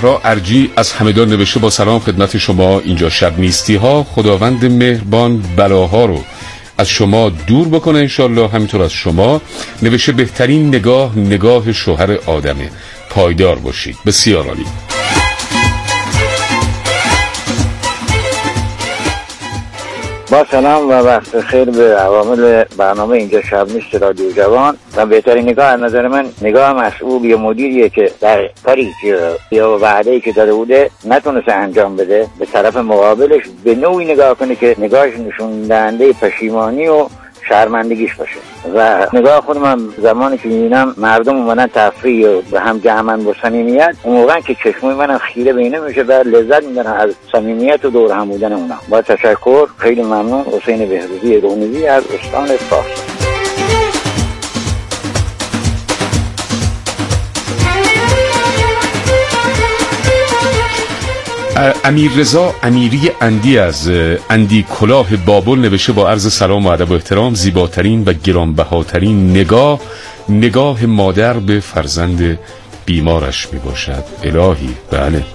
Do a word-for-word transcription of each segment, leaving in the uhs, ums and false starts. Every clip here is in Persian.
زهرا ارجی از همدان نوشته با سلام خدمت شما. اینجا شب نیستی ها، خداوند مهربان بلاها رو از شما دور بکنه انشالله. همینطور از شما نوشته بهترین نگاه نگاه شوهر آدمه، پایدار باشید. بسیار عالی. با سلام و وقت خیر به عوامل برنامه اینجا شب نیست رادیو جوان. و بهترین نگاه از نظر من نگاه مسئول یا مدیریه که در کاری یا وعده‌ای که داده بوده نتونسته انجام بده، به طرف مقابلش به نوعی نگاه کنه که نگاهش نشون دهنده پشیمانی و شرمندگیش باشه. و نگاه خودم هم زمانی که میبینم مردم اومدن تفریح و به هم جمعن با صمیمیت، اون موقع که چشمای منم خیره به اینا میشه و لذت میبرم از صمیمیت و دور هم بودن اونا. با تشکر، خیلی ممنون. حسین بهروزی رونوی از استان فارس. امیررضا امیری اندی از اندی کلاه بابل نوشته با عرض سلام و ادب و احترام، زیباترین و گرانبهاترین نگاه نگاه مادر به فرزند بیمارش می باشد. الهی. بله.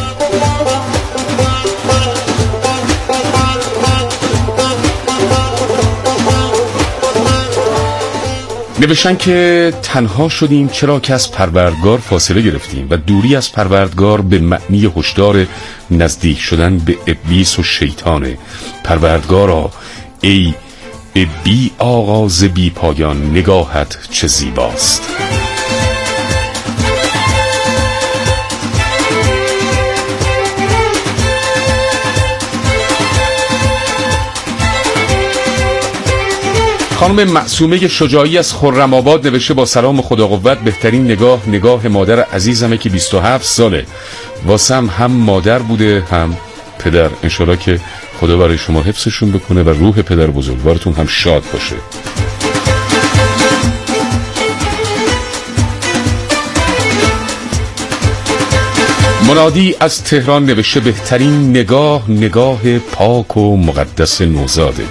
نوشتن که تنها شدیم چرا که از پروردگار فاصله گرفتیم و دوری از پروردگار به معنی هشدار نزدیک شدن به ابلیس و شیطانه. پروردگارا ای به بی آغاز بی پایان نگاهت چه زیباست. خانم معصومه شجاعی از خرم‌آباد نوشته با سلام و خدا قوت، بهترین نگاه نگاه مادر عزیزمه که بیست و هفت ساله، واسم هم مادر بوده هم پدر. انشالله که خدا برای شما حفظشون بکنه و روح پدر بزرگوارتون هم شاد باشه. منادی از تهران نوشته بهترین نگاه نگاه پاک و مقدس نوزاده.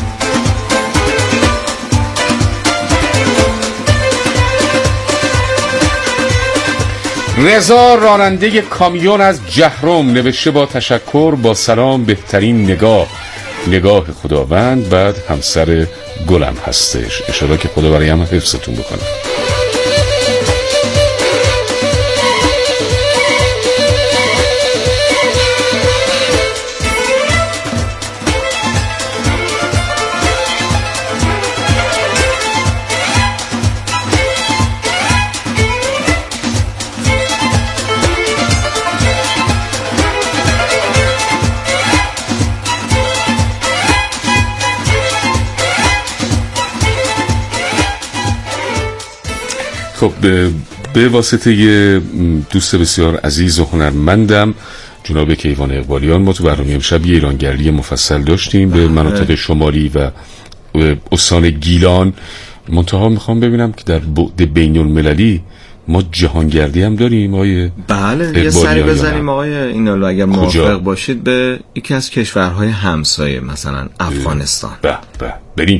رضا راننده کامیون از جهرم نوشته با تشکر با سلام، بهترین نگاه نگاه خداوند، بعد همسر گلم هستش. انشالله که خدا برای همه حفظتون بکنه. خب به واسطه یه دوست بسیار عزیز و هنرمندم جناب کیوان اقبالیان، ما تو برنامه امشب یه ایرانگردی مفصل داشتیم به مناطق شمالی و استان گیلان. منتها میخوام ببینم که در بعد بین المللی ما جهانگردی هم داریم آقای بله. یه سری بزنیم آقای اینالو اگر موافق باشید به یکی از کشورهای همسایه، مثلا افغانستان. به به بریم.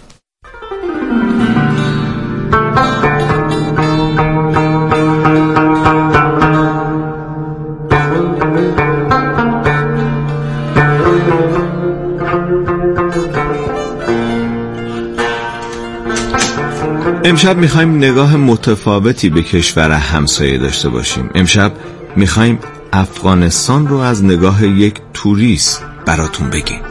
امشب میخوایم نگاه متفاوتی به کشور همسایه داشته باشیم. امشب میخوایم افغانستان رو از نگاه یک توریست براتون بگیم.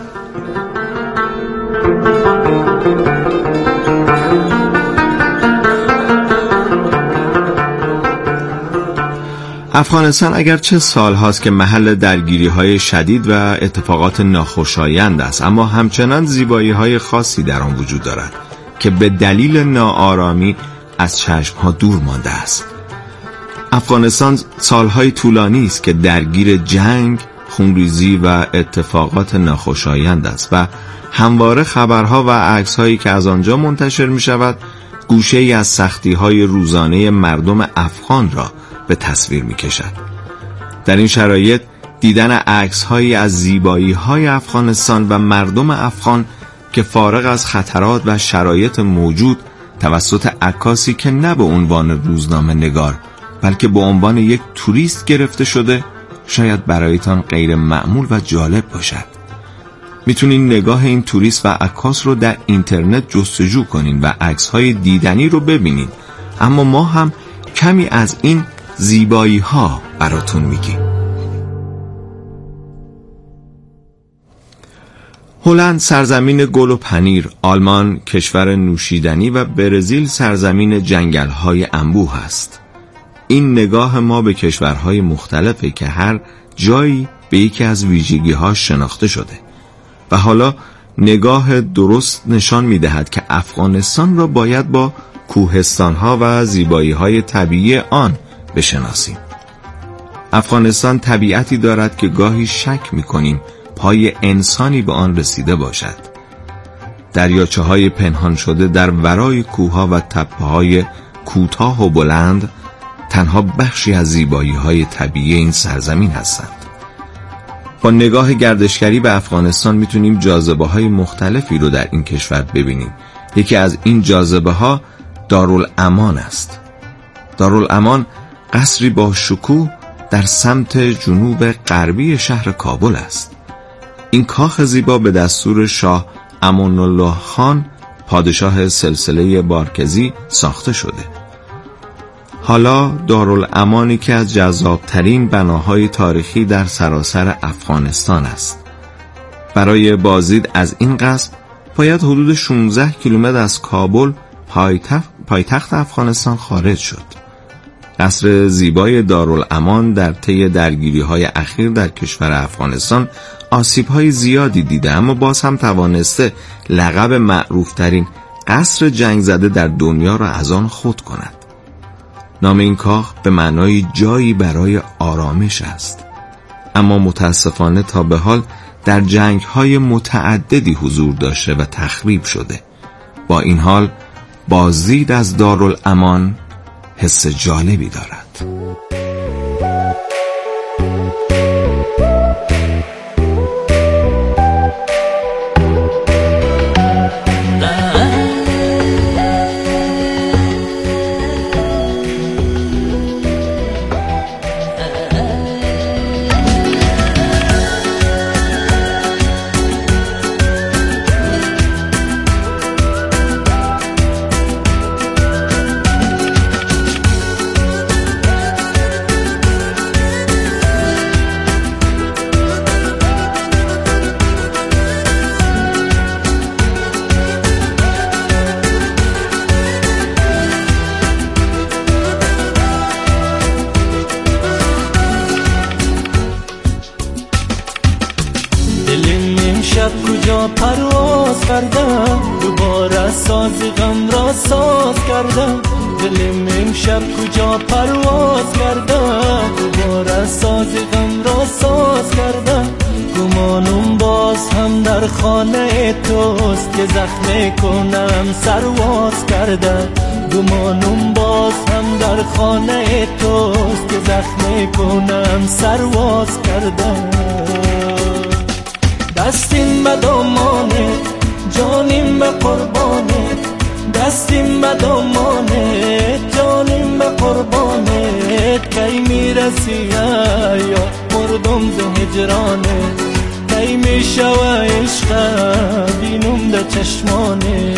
افغانستان اگرچه سال هاست که محل درگیری های شدید و اتفاقات ناخوشایند است، اما همچنان زیبایی های خاصی در آن وجود دارد که به دلیل ناآرامی از چشم ها دور مانده است. افغانستان سالهای طولانی است که درگیر جنگ، خونریزی و اتفاقات ناخوشایند است و همواره خبرها و عکس‌هایی که از آنجا منتشر می شود گوشه‌ای از سختی‌های روزانه مردم افغان را به تصویر می کشد. در این شرایط دیدن عکس‌هایی از زیبایی‌های افغانستان و مردم افغان که فارغ از خطرات و شرایط موجود توسط عکاسی که نه به عنوان روزنامه نگار بلکه به عنوان یک توریست گرفته شده، شاید برایتان غیر معمول و جالب باشد. میتونین نگاه این توریست و عکاس رو در اینترنت جستجو کنین و عکس‌های دیدنی رو ببینین، اما ما هم کمی از این زیبایی ها براتون میگیم. هلند سرزمین گل و پنیر، آلمان کشور نوشیدنی و برزیل سرزمین جنگل‌های انبوه است. این نگاه ما به کشورهای مختلفه که هر جایی به یکی از ویژگی‌هاش شناخته شده و حالا نگاه درست نشان می‌دهد که افغانستان را باید با کوهستان‌ها و زیبایی‌های طبیعی آن بشناسیم. افغانستان طبیعتی دارد که گاهی شک می‌کنیم پای انسانی به آن رسیده باشد. دریاچه‌های پنهان شده در ورای کوه‌ها و تپه‌های کوتاه و بلند تنها بخشی از زیبایی‌های طبیعی این سرزمین هستند. با نگاه گردشگری به افغانستان میتونیم جاذبه‌های مختلفی رو در این کشور ببینیم. یکی از این جاذبه‌ها دارالامان است. دارالامان قصری با شکوه در سمت جنوب غربی شهر کابل است. این کاخ زیبا به دستور شاه امان الله خان، پادشاه سلسله بارکزی، ساخته شده. حالا دارالامانی که از جذابترین بناهای تاریخی در سراسر افغانستان است. برای بازدید از این قصر باید حدود شانزده کیلومتر از کابل، پایتخت پایتخت افغانستان، خارج شد. قصر زیبای دارالامان در طی درگیری‌های اخیر در کشور افغانستان آسیب‌های زیادی دیده، اما باز هم توانسته لقب معروف‌ترین قصر جنگ زده در دنیا را از آن خود کند. نام این کاخ به معنای جایی برای آرامش است، اما متاسفانه تا به حال در جنگ‌های متعددی حضور داشته و تخریب شده. با این حال بازدید از دارالامان حس جالبی دارد. کجا پرواز کردم، دوباره ساز غم را ساز کردم. دلم امشب کجا پرواز کردم، دوباره ساز غم را ساز کردم. گمانم باز هم در خانه توست که زخم کنم سرواز کردم. گمانم باز هم در خانه توست که زخم کنم سرواز کردم. دستیم به دامانه، جانیم به قربانه. دستیم به دامانه، جانیم به قربانه. کی میرسی یا مردم ز هجرانه، کی میشوه عشق بینم در چشمانه.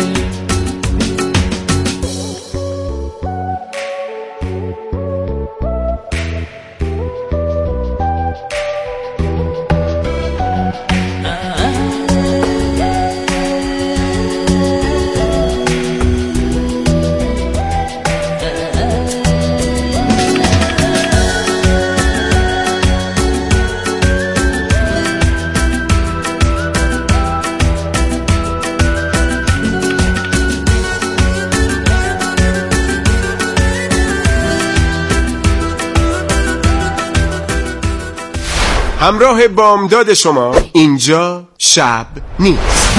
همراه بامداد شما، اینجا شب نیست.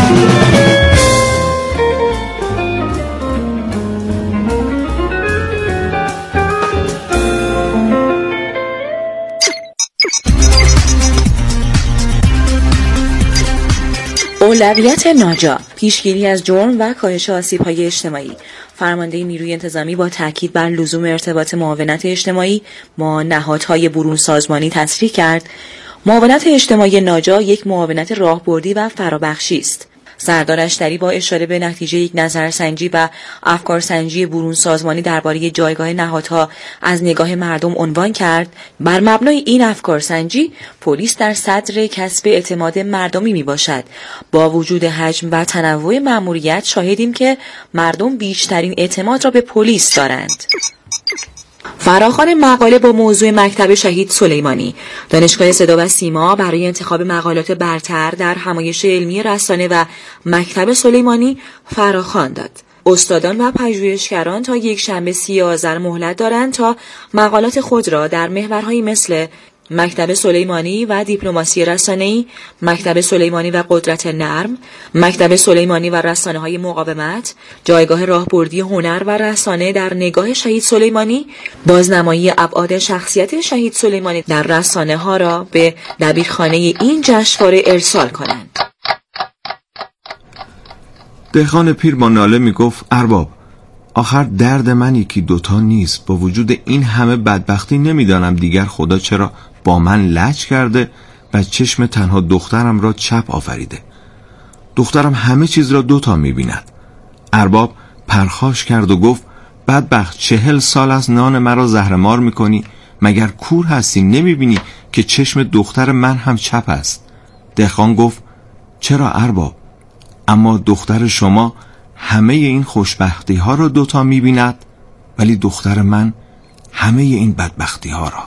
اولویت ناجا، پیشگیری از جرم و کاهش آسیب‌های اجتماعی، فرمانده نیروی انتظامی با تاکید بر لزوم ارتباط معاونت اجتماعی با نهادهای برون سازمانی تصریح کرد معاونت اجتماعی ناجا یک معاونت راهبردی و فرابخشی است. سردار اشتری با اشاره به نتیجه یک نظرسنجی و افکارسنجی برون سازمانی درباره جایگاه نهادها از نگاه مردم عنوان کرد بر مبنای این افکارسنجی پلیس در صدر کسب اعتماد مردمی می باشد. با وجود حجم و تنوع مأموریت شاهدیم که مردم بیشترین اعتماد را به پلیس دارند. فراخوان مقاله با موضوع مکتب شهید سلیمانی. دانشگاه صدا و سیما برای انتخاب مقالات برتر در همایش علمی رسانه و مکتب سلیمانی فراخوان داد. استادان و پژوهشگران تا یک شنبه سی آذر مهلت دارند تا مقالات خود را در محورهایی مثل مکتب سلیمانی و دیپلماسی رسانه‌ای، مکتب سلیمانی و قدرت نرم، مکتب سلیمانی و رسانه‌های مقاومت، جایگاه راهبردی هنر و رسانه در نگاه شهید سلیمانی، بازنمایی ابعاد شخصیت شهید سلیمانی در رسانه‌ها را به دبیرخانه این جشنواره ارسال کنند. دهقان پیر با ناله می گفت ارباب آخر درد من یکی دوتا نیست. با وجود این همه بدبختی نمیدانم دیگر خدا چرا با من لج کرده و چشم تنها دخترم را چپ آفریده. دخترم همه چیز را دوتا میبیند. ارباب پرخاش کرد و گفت بدبخت چهل سال از نان مرا زهرمار میکنی؟ مگر کور هستی نمیبینی که چشم دختر من هم چپ است؟ دهقان گفت چرا ارباب؟ اما دختر شما همه این خوشبختی ها را دوتا میبیند ولی دختر من همه این بدبختی ها را.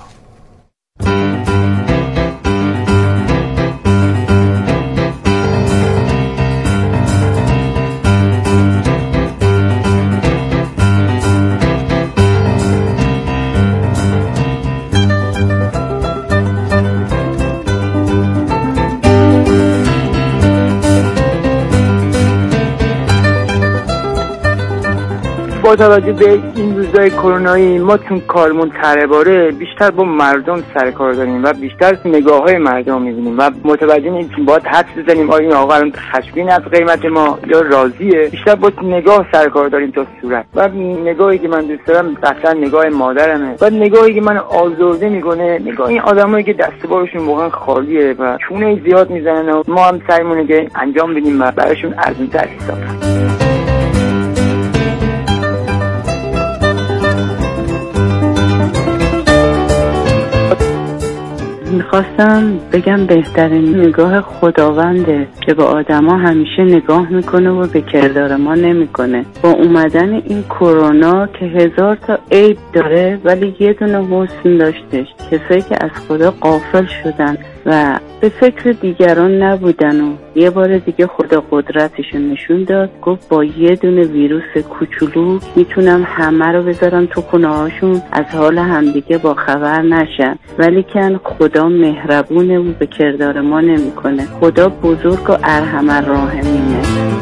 با توجه به این روزهای کرونایی ما چون کارمون طرحواره بیشتر با مردم سر کار داریم و بیشتر نگاه های مردم میبینیم و متوجه نیستیم باید حدس بزنیم آیا این آقا الان خشمگین از قیمت ما یا راضیه. بیشتر با نگاه سر کار داریم تا صورت. و نگاهی که من دوست دارم قطعا نگاه مادرمه و نگاهی که من آزرده میکنه نگاه این آدمایی که دست بارشون واقعا خالیه و چونه زیاد میزنن و ما هم سعیمونه که انجام بدیم و براشون ارزان‌تر حساب کنیم. میخواستم بگم بهترین نگاه خداونده که به آدما همیشه نگاه میکنه و به کردار ما نمیکنه. با اومدن این کرونا که هزار تا عیب داره ولی یه دونه حسن داشتش، کسایی که از خدا غافل شدن و به فکر دیگران نبودن و یه بار دیگه خدا قدرتشو نشون داد. گفت با یه دونه ویروس کوچولو میتونم همه رو بذارم تو خونه هاشون از حال همدیگه با خبر نشن. ولی که خدا مهربونه و به کردار ما نمیکنه. خدا بزرگ و ارحم الراحمینه.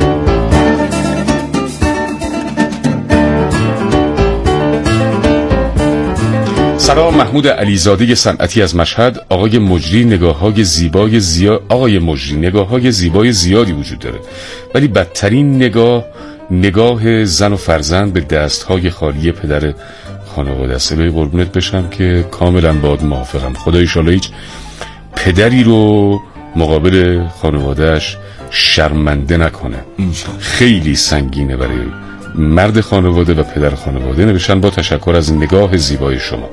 سلام، محمود علیزاده صنعتی از مشهد. آقای مجری نگاه‌های زیبای زیاد آقای مجری نگاه‌های زیبای زیادی وجود داره ولی بدترین نگاه نگاه زن و فرزند به دست‌های خالی پدر خانواده است. الهی قربونت بشم که کاملا باهات موافقم. خدا ان شاءالله هیچ پدری رو مقابل خانواده‌اش شرمنده نکنه. خیلی سنگینه برای مرد خانواده و پدر خانواده. نوشتن با تشکر از نگاه زیبای شما.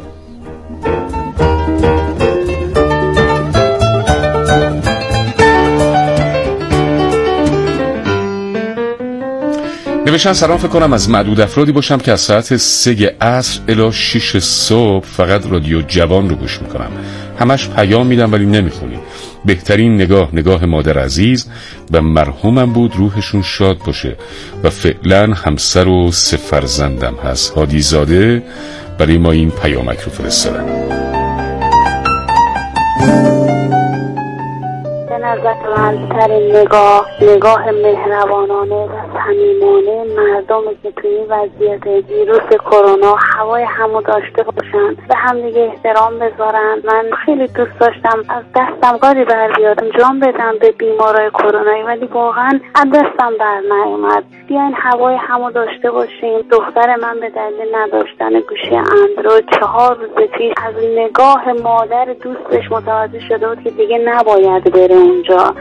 نوشتن سلام، فکر کنم از معدود افرادی باشم که از ساعت سه عصر الی شش صبح فقط رادیو جوان رو گوش میکنم. همش پیام میدم ولی نمیخونی. بهترین نگاه نگاه مادر عزیز و مرحومم بود، روحشون شاد باشه و فعلا همسر و سه فرزندم هست. هادی زاده برای ما این پیامک رو فرستادن. به نظر من ترین نگاه نگاه مهربانانه و صمیمانه مردمی که توی این وضعیت ویروس کرونا هوای همو داشته باشن، به هم دیگه احترام بذارن. من خیلی دوست داشتم از دستم کاری بر بیاد انجام بدم به بیمارای کرونایی، ولی واقعا از دستم بر نیومد. بیاین هوای همو داشته باشیم. دختر من به دلیل نداشتن گوشی اندروید چهار روز پیش از نگاه مادر دوستش متوجه شده بود که دیگه نباید بره اونجا.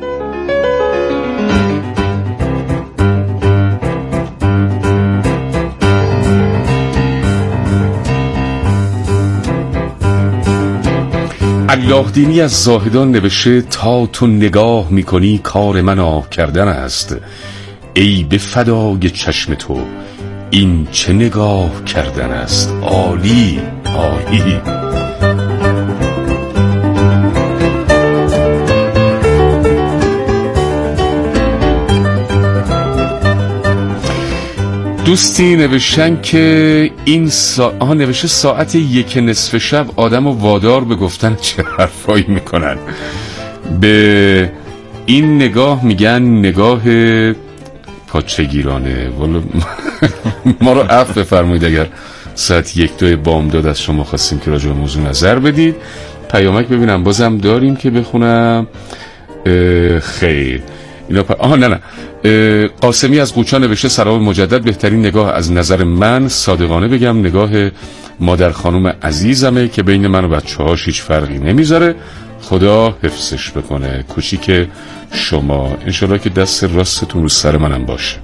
الله دینی از زاهدان نوشته تا تو نگاه میکنی کار من آه کردن است. ای به فدای چشم تو این چه نگاه کردن است. عالی عالی. دوستی نوشتن که این سا... آها نوشته ساعت یک نصف شب آدم و وادار به گفتن چه حرفایی میکنن. به این نگاه میگن نگاه پاچگیرانه. والا ما رو عفو بفرمایید اگر ساعت یک دو بامداد از شما خواستیم که راجع به موضوع نظر بدید. پیامک ببینم بازم داریم که بخونم. خیر اینا پ... آها نه نه قاسمی از قوچان نوشته سلام مجدد. بهترین نگاه از نظر من صادقانه بگم نگاه مادر خانوم عزیزمه که بین من و بچه هاش هیچ فرقی نمیذاره. خدا حفظش بکنه. کوچیک شما انشالله که دست راستتون رو سر منم باشه.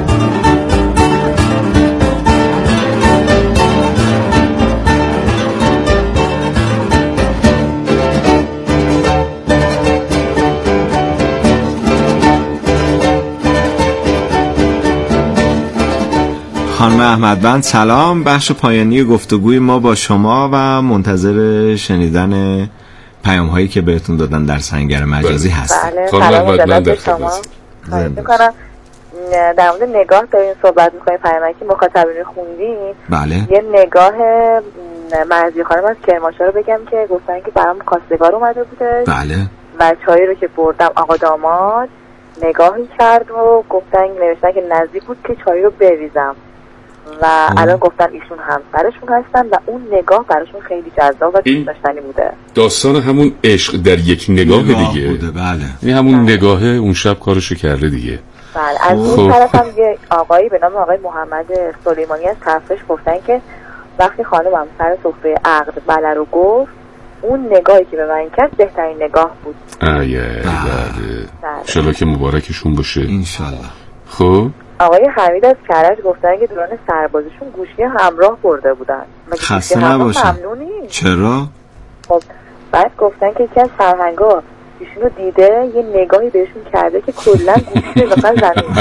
خانم احمدبند سلام. بخش پایانی گفتگوی ما با شما و منتظر شنیدن پیام هایی که بهتون دادن در سنگر مجازی هست. بله سلام مجدد به شما. خواهش میکنم در مورد نگاه دارین صحبت میکنیم. پیامکی که مخاطبین خوندین بله یه نگاه مرضی خانم از کرمانشاه رو بگم که گفتن که برام کاستگار اومده بوده. بله و چایی رو که بردم آقا داماد نگاهی کرد و گفتن نوشتن که نزدیک بود که چایی رو بریزم و ام. الان گفتن ایشون همسرشون هستن و اون نگاه براشون خیلی جذاب و دوست داشتنی بوده. داستان همون عشق در یک نگاه, نگاه دیگه بوده. بله یعنی همون بله. نگاهه اون شب کارشو کرده دیگه. بله از اون طرف هم یه آقایی به نام آقای محمد سلیمانی از طرفش گفتن که وقتی خانمم سر سفره عقد بله رو گفت اون نگاهی که به من کرد بهترین نگاه بود. آیه بله انشالله که مبارکشون باشه انشالله. خب آقای حمید از کرج گفتن که دوران سربازیشون گوشی همراه برده بودن. خسته نباشن. ممنونی؟ چرا؟ خب بعد گفتن که یکی از فرهنگا ایشون رو دیده یه نگاهی بهشون کرده که کلا گوشی رو بخن زمین.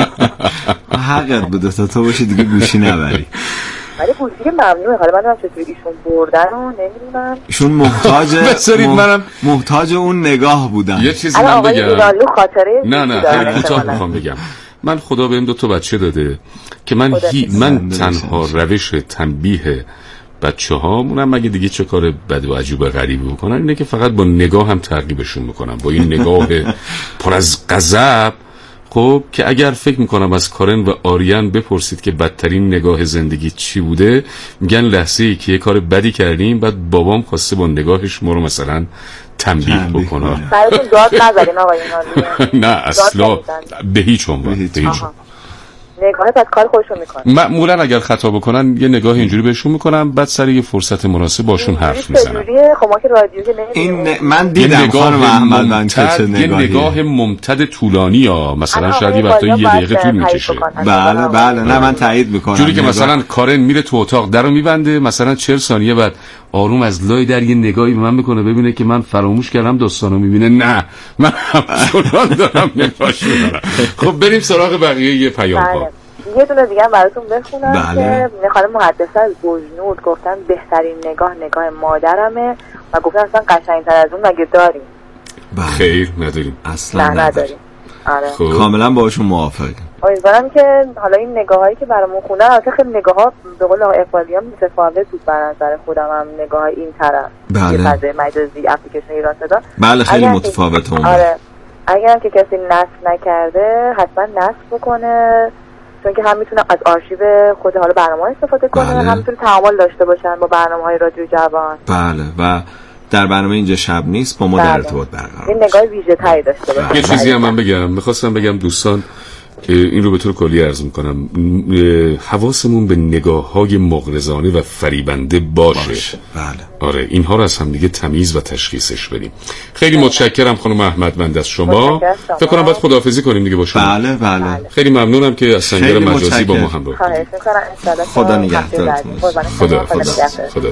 حقیقت بوده تا تو باشی دیگه گوشی نبری. ولی گوشی که ممنوعه. حالا من هم چطوری ایشون بردن رو نمیدونم. ایشون محتاج بذارید منم محتاج اون نگاه بودن. یه چیزی من بگم. ایرانلو خاطره نه نه خیلی کوتاه میخوام بگم. من خدا بهم دو تا بچه داده که من هی من تنها روش تنبیه بچه ها مونم مگه دیگه چه کار بد و عجیب غریبی بکنن اینه که فقط با نگاه هم ترغیبشون میکنم با این نگاه پر از غضب. خب که اگر فکر میکنم از کارن و آریان بپرسید که بدترین نگاه زندگی چی بوده میگن لحظه ای که یه کار بدی کردیم بعد بابام خواسته با نگاهش ما رو مثلا تنبیه بکنه. براتون داد نذارین آقا اینا. نه اصلا به هیچ عنوان به هیچ عنوان. نگاه بعد کار خودشون میکنن. معمولا اگر خطا بکنن یه نگاه اینجوری بهشون میکنم بعد سر یه فرصت مناسب باشون حرف میزنم. خب ما که رادیو که این من دیدم خانم احمد من چه نگاهی یه نگاه ممتد طولانی یا مثلا شاید یه وقتا یه دقیقه طول میکشه. بله بله نه من تایید میکنم. جوری که مثلا کارن میره تو اتاق درو میبنده مثلا چهل ثانیه بعد آروم از لای در یه نگاهی به من میکنه ببینه که من فراموش کردم داستانو میبینه. نه من همچنان دارم نگاهش میکنم. خب بریم سراغ بقیه یه پیام ها. یه دونه دیگه هم براتون بخونم بله. که خانم محدثه از بجنود گفتن بهترین نگاه نگاه مادرمه و گفتن اصلا قشنگتر از اون مگه داریم؟ خیر نداریم اصلا نداریم. آره. کاملا باهاشون موافقم. امیدوارم که حالا این نگاهایی که برامون خوندن، البته خیلی نگاه‌ها به قول آقای اقبالیان متفاوت بود، به نظر خودم هم نگاه این طرف بله فضای مجازی اپلیکیشن ایران صدا بله خیلی متفاوته اون. آره اگر که کسی نصب نکرده حتما نصب بکنه، چون که هم میتونه از آرشیو خود حالا برنامه استفاده کنه، بله. هم میتونه تعامل داشته باشن با برنامه‌های رادیو جوان. بله و در برنامه اینجا شب نیست با ما در ارتباط برقرار این نگاه ویژه‌تری داشته باشه. یه چیزی هم من بگم، میخواستم بگم دوستان که این رو به طور کلی عرض میکنم، حواسمون به نگاه‌های مغرضانه و فریبنده باشه. باشه. بله. آره اینها رو از هم دیگه تمیز و تشخیصش بدیم. خیلی بله. متشکرم خانم احمدمند از شما. فکر کنم باید خداحافظی کنیم دیگه با شما. بله بله. خیلی ممنونم که از سنگر مجازی با ما همراه بودید. خدا نگهدارتون. خدا خدا خدا.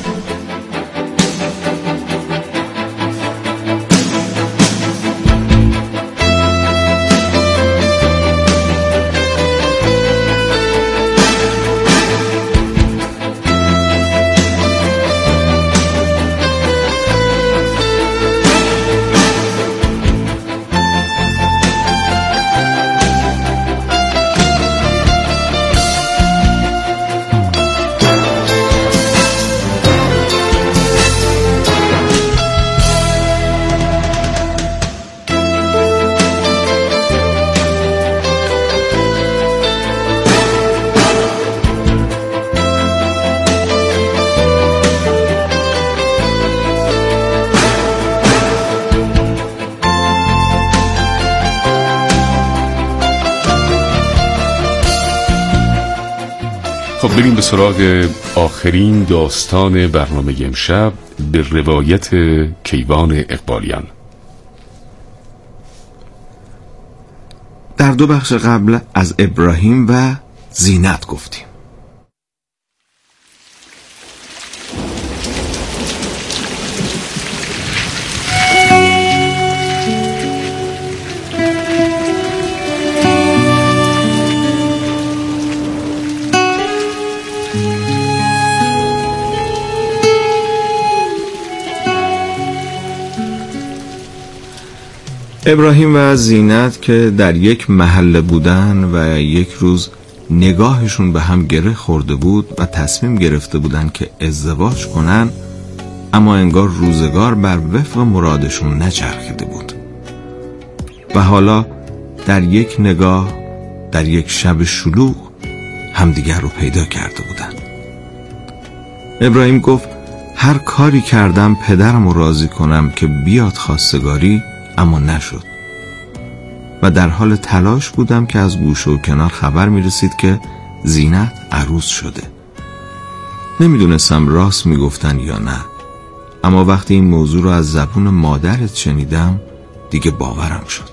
خب بریم به سراغ آخرین داستان برنامه امشب، به روایت کیوان اقبالیان. در دو بخش قبل از ابراهیم و زینت گفتیم. ابراهیم و زینت که در یک محله بودن و یک روز نگاهشون به هم گره خورده بود و تصمیم گرفته بودن که ازدواج کنن، اما انگار روزگار بر وفق مرادشون نچرخیده بود و حالا در یک نگاه، در یک شب شلوغ همدیگر رو پیدا کرده بودن. ابراهیم گفت هر کاری کردم پدرم رو راضی کنم که بیاد خواستگاری، اما نشد و در حال تلاش بودم که از گوشه و کنار خبر می رسید که زینت عروس شده. نمیدونستم راست می گفتن یا نه، اما وقتی این موضوع رو از زبون مادرت شنیدم دیگه باورم شد.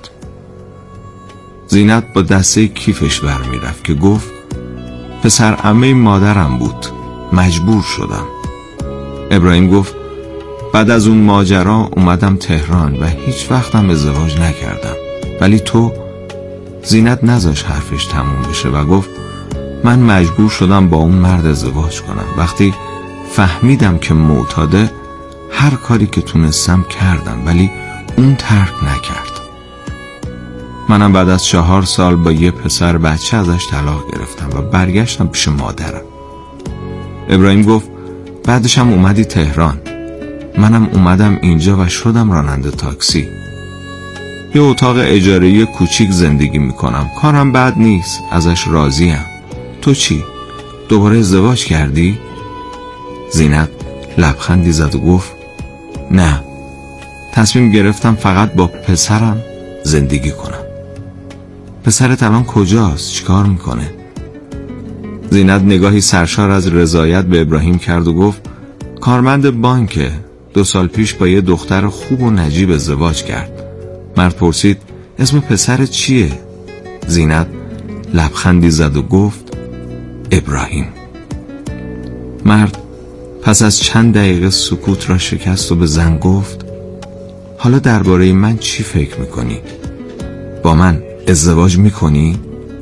زینت با دسته کیفش برمی رفت که گفت پسر عمه مادرم بود، مجبور شدم. ابراهیم گفت بعد از اون ماجرا اومدم تهران و هیچ وقتم ازدواج نکردم، ولی تو. زینت نذاش حرفش تموم بشه و گفت من مجبور شدم با اون مرد ازدواج کنم. وقتی فهمیدم که معتاده، هر کاری که تونستم کردم، ولی اون ترک نکرد. منم بعد از چهار سال با یه پسر بچه ازش طلاق گرفتم و برگشتم پیش مادرم. ابراهیم گفت بعدش هم اومدی تهران، منم اومدم اینجا و شدم راننده تاکسی. یه اتاق اجاره‌ای کوچیک زندگی میکنم، کارم بد نیست، ازش راضیم. تو چی؟ دوباره ازدواج کردی؟ زینت لبخندی زد و گفت نه، تصمیم گرفتم فقط با پسرم زندگی کنم. پسرت الان کجاست؟ چیکار میکنه؟ زینت نگاهی سرشار از رضایت به ابراهیم کرد و گفت کارمند بانکه، دو سال پیش با یه دختر خوب و نجیب ازدواج کرد. مرد پرسید اسم پسرت چیه؟ زینت لبخندی زد و گفت ابراهیم. مرد پس از چند دقیقه سکوت را شکست و به زن گفت حالا درباره من چی فکر میکنی؟ با من ازدواج میکنی؟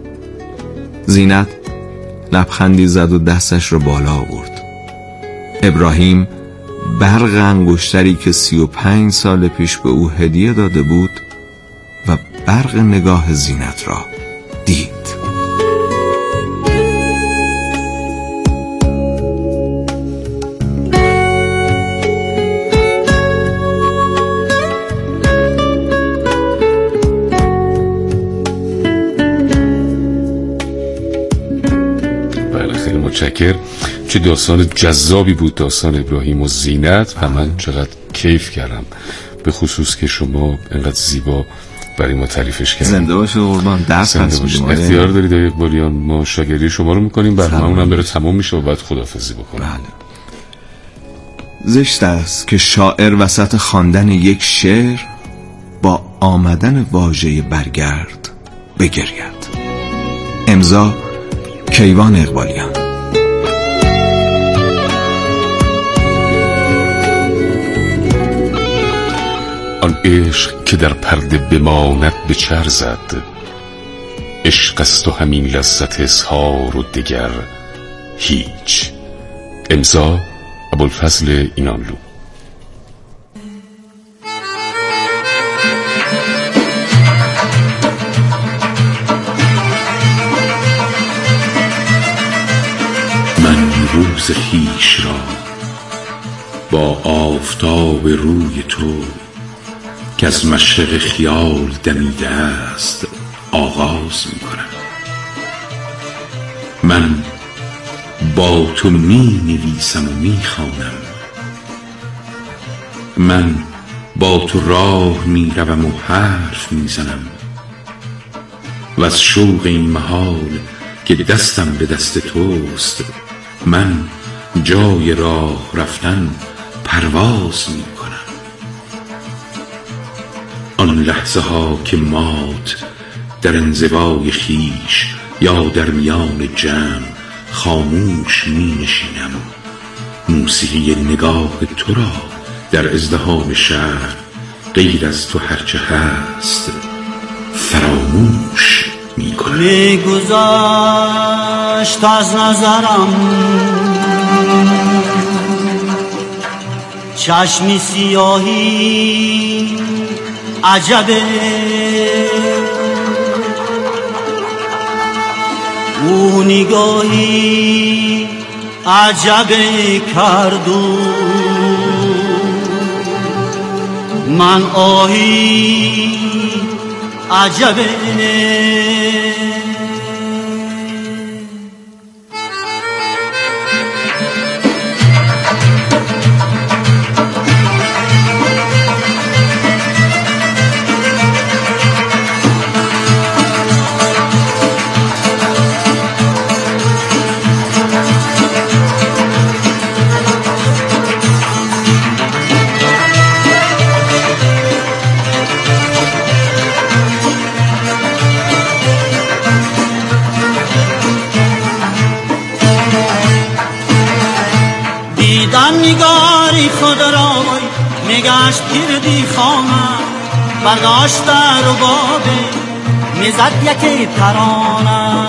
زینت لبخندی زد و دستش را بالا آورد. ابراهیم برق انگشتری که سی و پنج سال پیش به او هدیه داده بود و برق نگاه زینت را دید. متشکر. چه داستان جذابی بود داستان ابراهیم و زینت و من چقدر کیف کردم، به خصوص که شما انقدر زیبا برای ما تعریفش کردید. زنده باشه قربان. درس هست اختیار دارید آقای اقبالیان، ما شاگردی شما رو میکنیم، برنامه‌مون هم بره تمام میشه و بعد خداحافظی بکنیم. بله. زشت است که شاعر وسط خواندن یک شعر با آمدن واژه برگرد بگرید. امضا کیوان اقبالیان. آن عشق که در پرده بماند به چر زد، عشق است و همین لذت اظهار و دگر هیچ. امضا ابوالفضل اینانلو. من روز خویش را با آفتاب روی تو که از مشرق خیال دمیده است آغاز می کنم. من با تو می نویسم و می خوانم، من با تو راه می روم و حرف می زنم و از شوق این محال که دستم به دست توست من جای راه رفتن پرواز می کنم. آن لحظه ها که مات در انزوای خیش یا در میان جمع خاموش می نشینم، موسیقی نگاه تو را در ازدحام شهر غیر از تو هرچه هست فراموش می کنم. می گذشت از نظرم چشمی سیاهی عجبه، او نگاهی عجبه کرد و من آهی عجبه. دیدم نگاری خود را نگشت گردی خانه، برداشت رو بابه میزد یکی ترانه.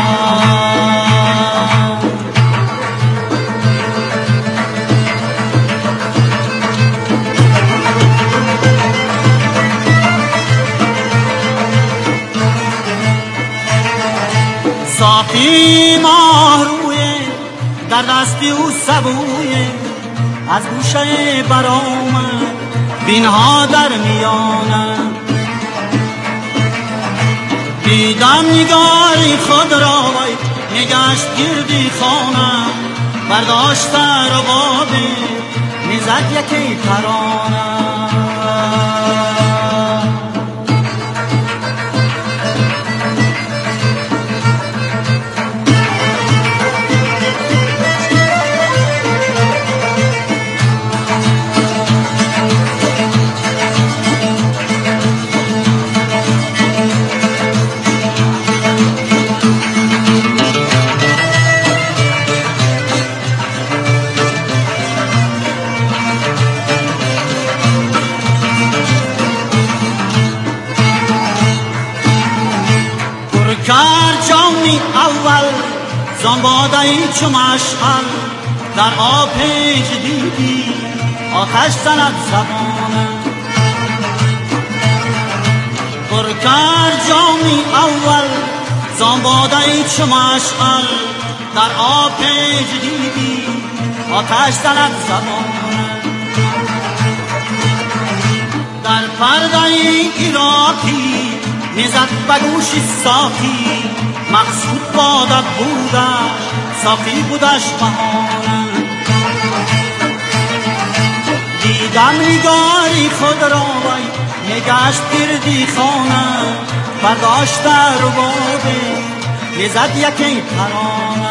ساقی ماه روی در دستی او سبویه، از گوشه برآمد بینها در میانه. دیدم نگاری خود را نگشت گردی خانه، برداشت ربابه میزد یکی ترانه. کرد جامی اول زنبادهی چو مشعل، در آب پیج دیدی آتش زند زبانه. پر کرد جامی اول زانبادهی چو مشعل در آب پیچ دیدی آتش زند زبانه در پرده عراقی میزد بگوشی ساقی مقصود بادت بودش ساقی بودش بهانه دیدم نگاری خود را وی نگشت گردی خانه برداشت در بابه میزد یکی ترانه